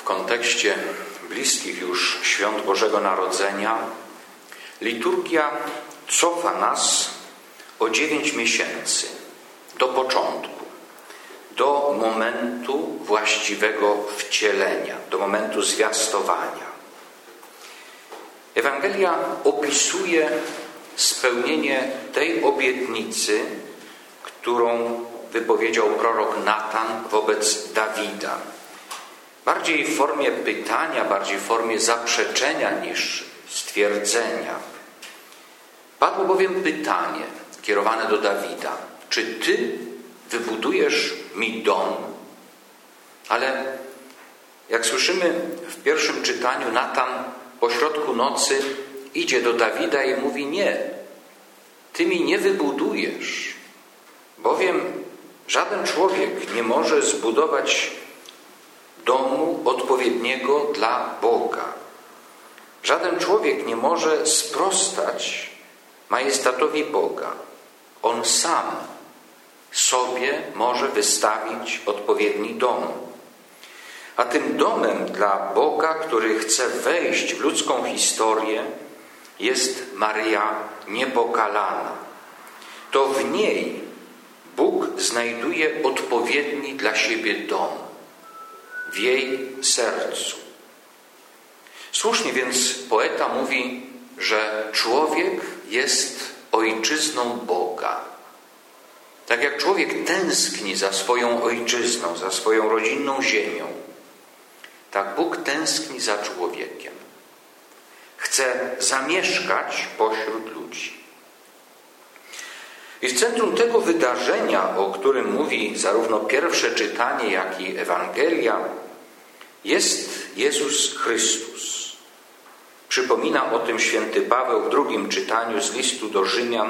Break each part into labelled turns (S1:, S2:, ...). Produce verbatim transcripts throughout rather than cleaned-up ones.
S1: kontekście bliskich już świąt Bożego Narodzenia liturgia cofa nas o dziewięć miesięcy do początku, do momentu właściwego wcielenia, do momentu zwiastowania. Ewangelia opisuje spełnienie tej obietnicy, którą wypowiedział prorok Natan wobec Dawida. Bardziej w formie pytania, bardziej w formie zaprzeczenia niż stwierdzenia. Padło bowiem pytanie kierowane do Dawida: czy ty wybudujesz mi dom? Ale jak słyszymy w pierwszym czytaniu, Natan pośrodku nocy idzie do Dawida i mówi: nie, ty mi nie wybudujesz, bowiem żaden człowiek nie może zbudować domu odpowiedniego dla Boga. Żaden człowiek nie może sprostać majestatowi Boga. On sam sobie może wystawić odpowiedni dom. A tym domem dla Boga, który chce wejść w ludzką historię, jest Maryja Niepokalana. To w niej Bóg znajduje odpowiedni dla siebie dom, w jej sercu. Słusznie więc poeta mówi, że człowiek jest ojczyzną Boga. Tak jak człowiek tęskni za swoją ojczyzną, za swoją rodzinną ziemią, tak Bóg tęskni za człowiekiem. Chce zamieszkać pośród ludzi. I w centrum tego wydarzenia, o którym mówi zarówno pierwsze czytanie, jak i Ewangelia, jest Jezus Chrystus. Przypomina o tym święty Paweł w drugim czytaniu z listu do Rzymian,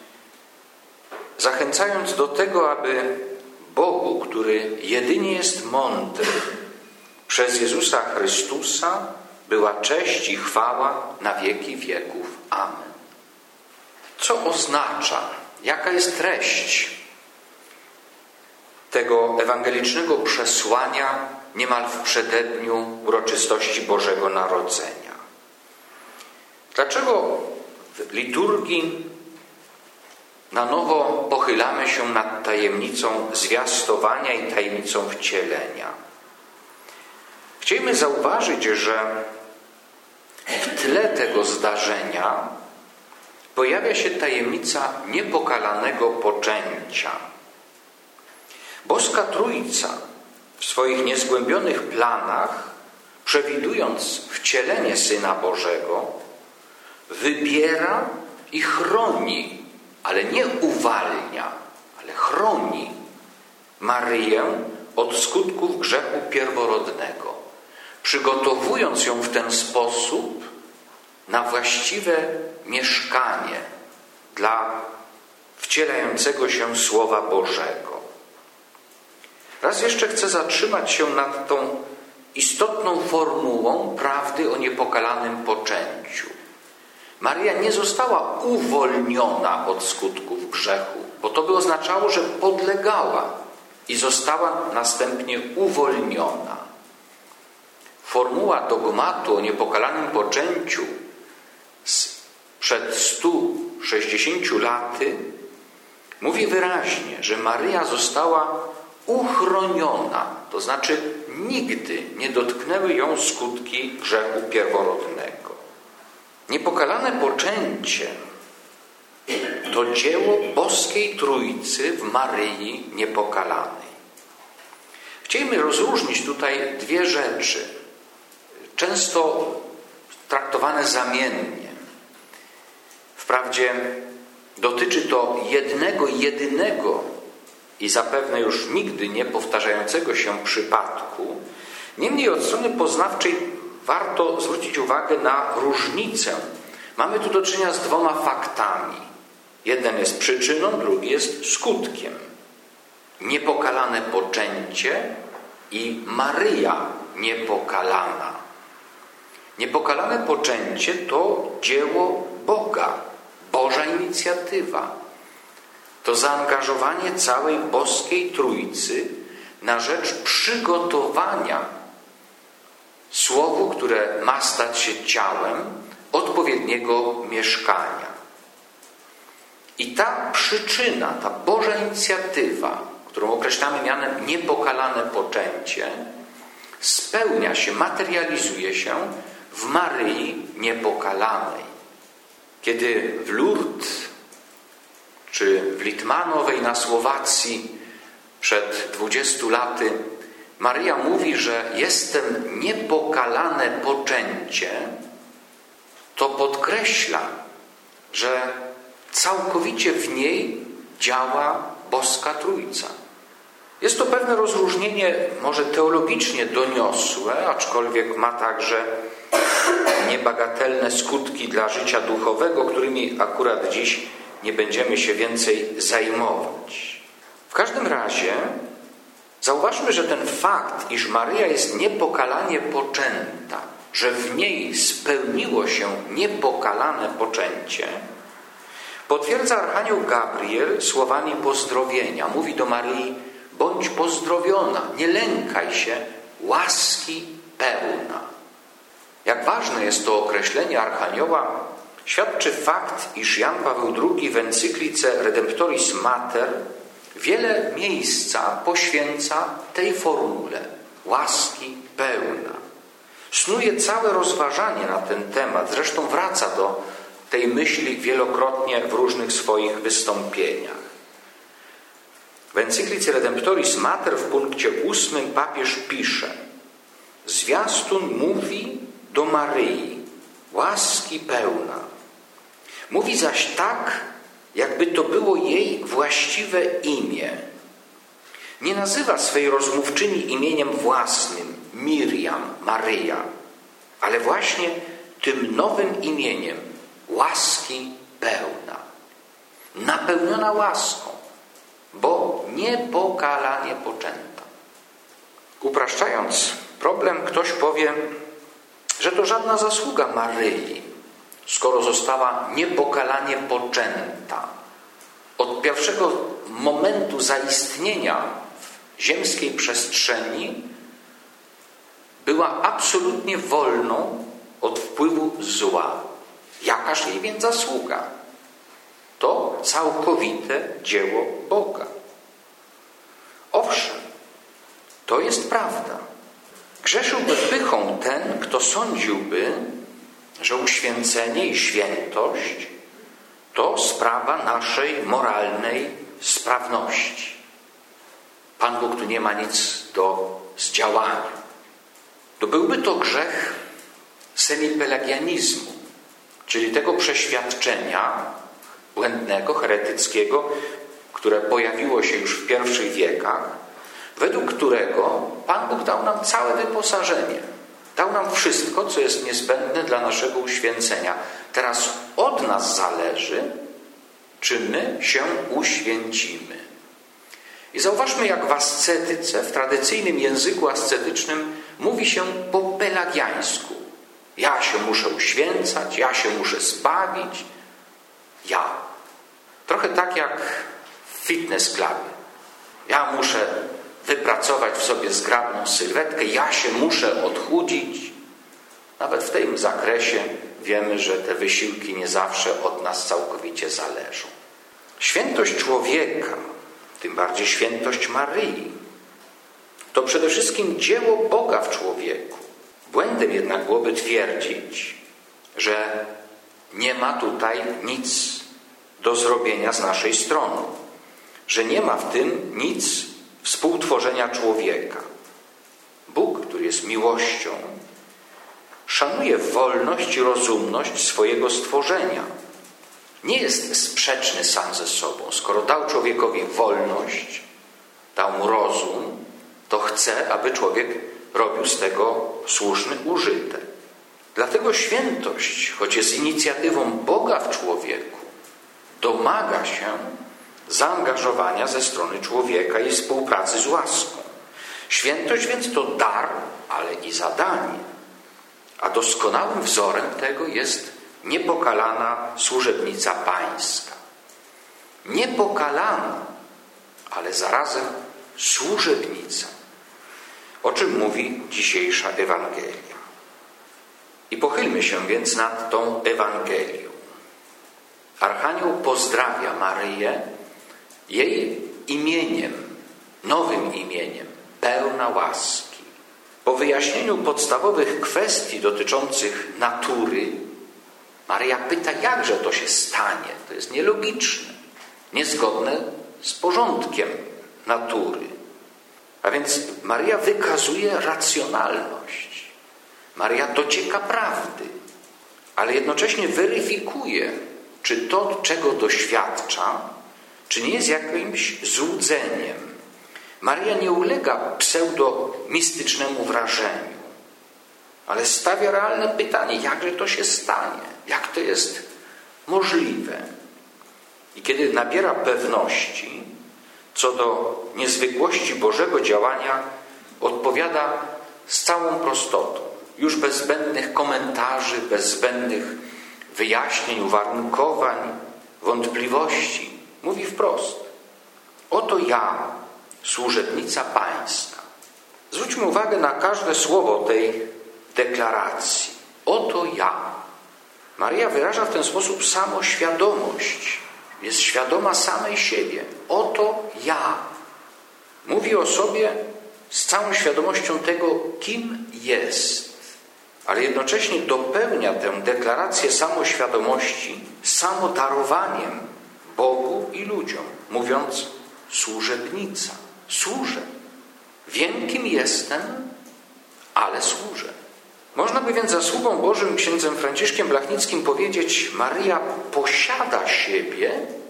S1: zachęcając do tego, aby Bogu, który jedynie jest mądry, przez Jezusa Chrystusa była cześć i chwała na wieki wieków. Amen. Co oznacza, jaka jest treść tego ewangelicznego przesłania niemal w przededniu uroczystości Bożego Narodzenia? Dlaczego w liturgii na nowo pochylamy się nad tajemnicą zwiastowania i tajemnicą wcielenia? Chcielibyśmy zauważyć, że w tle tego zdarzenia pojawia się tajemnica niepokalanego poczęcia. Boska Trójca w swoich niezgłębionych planach, przewidując wcielenie Syna Bożego, wybiera i chroni, ale nie uwalnia, ale chroni Maryję od skutków grzechu pierworodnego, przygotowując ją w ten sposób na właściwe mieszkanie dla wcielającego się Słowa Bożego. Raz jeszcze chcę zatrzymać się nad tą istotną formułą prawdy o niepokalanym poczęciu. Maryja nie została uwolniona od skutków grzechu, bo to by oznaczało, że podlegała i została następnie uwolniona. Formuła dogmatu o niepokalanym poczęciu sprzed stu sześćdziesięciu laty mówi wyraźnie, że Maryja została uchroniona, to znaczy nigdy nie dotknęły ją skutki grzechu pierworodnego. Niepokalane poczęcie to dzieło Boskiej Trójcy w Maryi Niepokalanej. Chcielibyśmy rozróżnić tutaj dwie rzeczy, często traktowane zamiennie. Wprawdzie dotyczy to jednego, jedynego i zapewne już nigdy nie powtarzającego się przypadku. Niemniej od strony poznawczej warto zwrócić uwagę na różnicę. Mamy tu do czynienia z dwoma faktami. Jeden jest przyczyną, drugi jest skutkiem. Niepokalane poczęcie i Maryja Niepokalana. Niepokalane poczęcie to dzieło Boga, Boża inicjatywa. To zaangażowanie całej Boskiej Trójcy na rzecz przygotowania Słowu, które ma stać się ciałem odpowiedniego mieszkania. I ta przyczyna, ta Boża inicjatywa, którą określamy mianem niepokalane poczęcie, spełnia się, materializuje się w Maryi Niepokalanej. Kiedy w Lourdes czy w Litmanowej na Słowacji przed dwudziestu laty Maryja mówi, że jestem niepokalane poczęcie, to podkreśla, że całkowicie w niej działa boska Trójca. Jest to pewne rozróżnienie, może teologicznie doniosłe, aczkolwiek ma także niebagatelne skutki dla życia duchowego, którymi akurat dziś nie będziemy się więcej zajmować. W każdym razie zauważmy, że ten fakt, iż Maryja jest niepokalanie poczęta, że w niej spełniło się niepokalane poczęcie, potwierdza archanioł Gabriel słowami pozdrowienia. Mówi do Maryi: bądź pozdrowiona, nie lękaj się, łaski pełna. Jak ważne jest to określenie archanioła, świadczy fakt, iż Jan Paweł drugi w encyklice Redemptoris Mater wiele miejsca poświęca tej formule łaski pełna. Snuje całe rozważanie na ten temat, zresztą wraca do tej myśli wielokrotnie w różnych swoich wystąpieniach. W encyklice Redemptoris Mater w punkcie ósmym papież pisze: zwiastun mówi do Maryi, łaski pełna. Mówi zaś tak, jakby to było jej właściwe imię. Nie nazywa swej rozmówczyni imieniem własnym, Miriam, Maryja, ale właśnie tym nowym imieniem, łaski pełna. Napełniona łaską, bo niepokalanie poczęta. Upraszczając problem, ktoś powie, że to żadna zasługa Maryi, skoro została niepokalanie poczęta. Od pierwszego momentu zaistnienia w ziemskiej przestrzeni była absolutnie wolną od wpływu zła. Jakaż jej więc zasługa? To całkowite dzieło Boga. Owszem, to jest prawda. Grzeszyłby pychą ten, kto sądziłby, że uświęcenie i świętość to sprawa naszej moralnej sprawności. Pan Bóg tu nie ma nic do zdziałania. To byłby to grzech semipelagianizmu, czyli tego przeświadczenia błędnego, heretyckiego, które pojawiło się już w pierwszych wiekach, według którego Pan Bóg dał nam całe wyposażenie. Dał nam wszystko, co jest niezbędne dla naszego uświęcenia. Teraz od nas zależy, czy my się uświęcimy. I zauważmy, jak w ascetyce, w tradycyjnym języku ascetycznym mówi się po pelagiańsku. Ja się muszę uświęcać, ja się muszę zbawić. Ja. Trochę tak jak w fitness clubie. Ja muszę wypracować w sobie zgrabną sylwetkę, ja się muszę odchudzić. Nawet w tym zakresie wiemy, że te wysiłki nie zawsze od nas całkowicie zależą. Świętość człowieka, tym bardziej świętość Maryi, to przede wszystkim dzieło Boga w człowieku. Błędem jednak byłoby twierdzić, że nie ma tutaj nic do zrobienia z naszej strony, że nie ma w tym nic współtworzenia człowieka. Bóg, który jest miłością, szanuje wolność i rozumność swojego stworzenia. Nie jest sprzeczny sam ze sobą. Skoro dał człowiekowi wolność, dał mu rozum, to chce, aby człowiek robił z tego słuszny użytek. Dlatego świętość, choć jest inicjatywą Boga w człowieku, domaga się zaangażowania ze strony człowieka i współpracy z łaską. Świętość więc to dar, ale i zadanie. A doskonałym wzorem tego jest niepokalana służebnica pańska. Niepokalana, ale zarazem służebnica. O czym mówi dzisiejsza Ewangelia. I pochylmy się więc nad tą Ewangelią. Archanioł pozdrawia Maryję jej imieniem, nowym imieniem, pełna łaski. Po wyjaśnieniu podstawowych kwestii dotyczących natury, Maryja pyta, jakże to się stanie. To jest nielogiczne, niezgodne z porządkiem natury. A więc Maryja wykazuje racjonalność. Maryja docieka prawdy, ale jednocześnie weryfikuje, czy to, czego doświadcza, czy nie jest jakimś złudzeniem. Maryja nie ulega pseudomistycznemu wrażeniu, ale stawia realne pytanie, jakże to się stanie, jak to jest możliwe. I kiedy nabiera pewności co do niezwykłości Bożego działania, odpowiada z całą prostotą, już bez zbędnych komentarzy, bez zbędnych wyjaśnień, uwarunkowań, wątpliwości. Mówi wprost: oto ja, służebnica Pańska. Zwróćmy uwagę na każde słowo tej deklaracji. Oto ja. Maryja wyraża w ten sposób samoświadomość. Jest świadoma samej siebie. Oto ja. Mówi o sobie z całą świadomością tego, kim jest. Ale jednocześnie dopełnia tę deklarację samoświadomości samodarowaniem Bogu i ludziom, mówiąc: służebnica. Służę. Wiem, kim jestem, ale służę. Można by więc zasługą Bożym księdzem Franciszkiem Blachnickim powiedzieć: Maryja posiada siebie,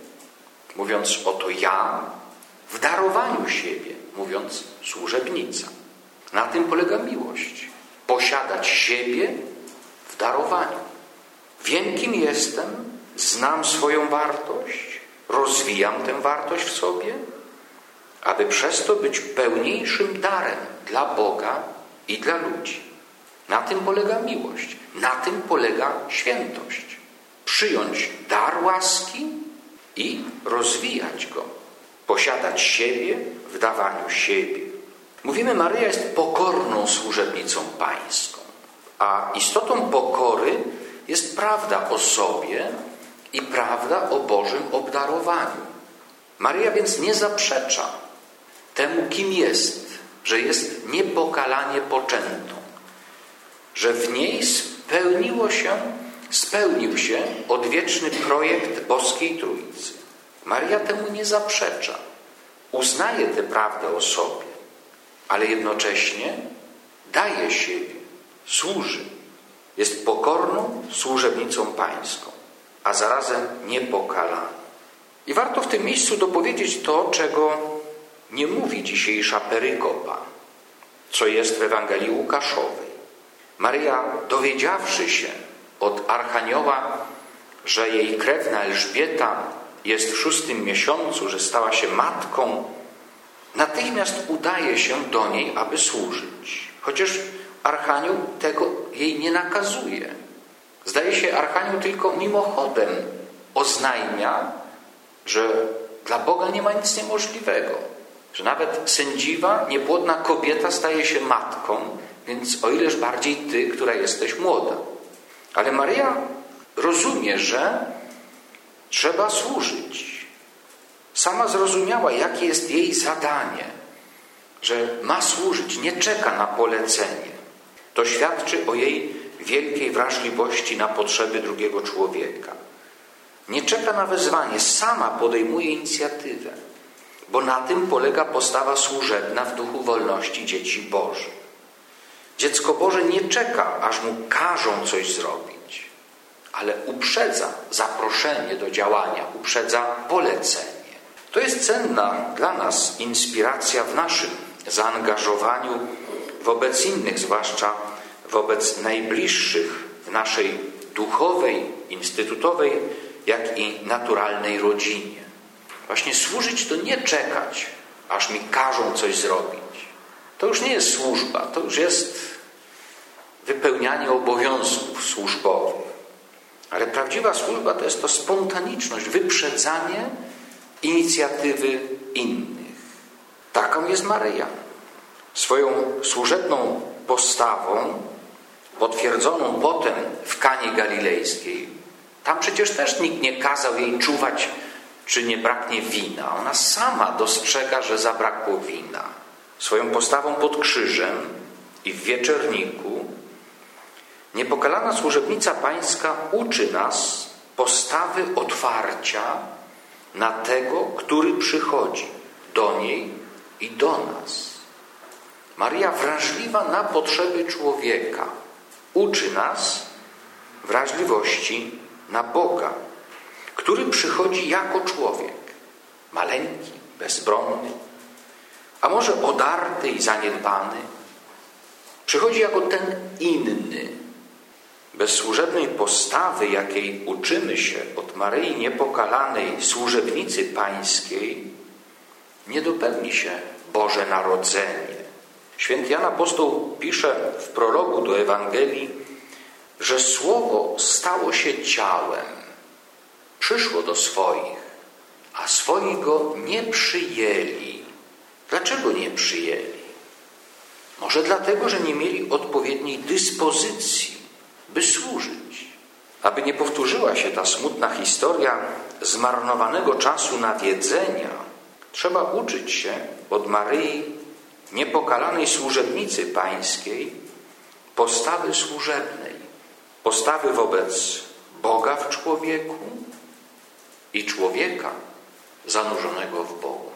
S1: mówiąc oto ja, w darowaniu siebie, mówiąc służebnica. Na tym polega miłość. Posiadać siebie w darowaniu. Wiem, kim jestem, znam swoją wartość, rozwijam tę wartość w sobie, aby przez to być pełniejszym darem dla Boga i dla ludzi. Na tym polega miłość, na tym polega świętość. Przyjąć dar łaski i rozwijać go. Posiadać siebie w dawaniu siebie. Mówimy, Maryja jest pokorną służebnicą Pańską, a istotą pokory jest prawda o sobie i prawda o Bożym obdarowaniu. Maryja więc nie zaprzecza temu, kim jest, że jest niepokalanie poczętą, że w niej spełniło się, spełnił się odwieczny projekt boskiej Trójcy. Maryja temu nie zaprzecza. Uznaje tę prawdę o sobie, ale jednocześnie daje siebie, służy. Jest pokorną służebnicą Pańską, a zarazem niepokalaną. I warto w tym miejscu dopowiedzieć to, czego nie mówi dzisiejsza perykopa, co jest w Ewangelii Łukaszowej. Maryja, dowiedziawszy się od Archanioła, że jej krewna Elżbieta jest w szóstym miesiącu, że stała się matką, natychmiast udaje się do niej, aby służyć. Chociaż Archanioł tego jej nie nakazuje. Zdaje się, Archanioł tylko mimochodem oznajmia, że dla Boga nie ma nic niemożliwego. Że nawet sędziwa, niepłodna kobieta staje się matką, więc o ileż bardziej ty, która jesteś młoda. Ale Maryja rozumie, że trzeba służyć. Sama zrozumiała, jakie jest jej zadanie, że ma służyć, nie czeka na polecenie. To świadczy o jej wielkiej wrażliwości na potrzeby drugiego człowieka. Nie czeka na wezwanie, sama podejmuje inicjatywę, bo na tym polega postawa służebna w duchu wolności dzieci Bożych. Dziecko Boże nie czeka, aż mu każą coś zrobić, ale uprzedza zaproszenie do działania, uprzedza polecenie. To jest cenna dla nas inspiracja w naszym zaangażowaniu wobec innych, zwłaszcza wobec najbliższych w naszej duchowej, instytutowej, jak i naturalnej rodzinie. Właśnie służyć to nie czekać, aż mi każą coś zrobić. To już nie jest służba, to już jest wypełnianie obowiązków służbowych. Ale prawdziwa służba to jest to spontaniczność, wyprzedzanie inicjatywy innych. Taką jest Maryja. Swoją służebną postawą potwierdzoną potem w Kanie Galilejskiej, tam przecież też nikt nie kazał jej czuwać, czy nie braknie wina. Ona sama dostrzega, że zabrakło wina. Swoją postawą pod krzyżem i w wieczerniku niepokalana służebnica Pańska uczy nas postawy otwarcia na tego, który przychodzi do niej i do nas. Maria wrażliwa na potrzeby człowieka uczy nas wrażliwości na Boga, który przychodzi jako człowiek, maleńki, bezbronny, a może odarty i zaniedbany. Przychodzi jako ten inny. Bez służebnej postawy, jakiej uczymy się od Maryi Niepokalanej, służebnicy Pańskiej, nie dopełni się Boże Narodzenie. Święty Jan Apostoł pisze w prologu do Ewangelii, że Słowo stało się ciałem, przyszło do swoich, a swoi go nie przyjęli. Dlaczego nie przyjęli? Może dlatego, że nie mieli odpowiedniej dyspozycji, by służyć. Aby nie powtórzyła się ta smutna historia zmarnowanego czasu nawiedzenia, trzeba uczyć się od Maryi Niepokalanej służebnicy Pańskiej postawy służebnej, postawy wobec Boga w człowieku i człowieka zanurzonego w Bogu.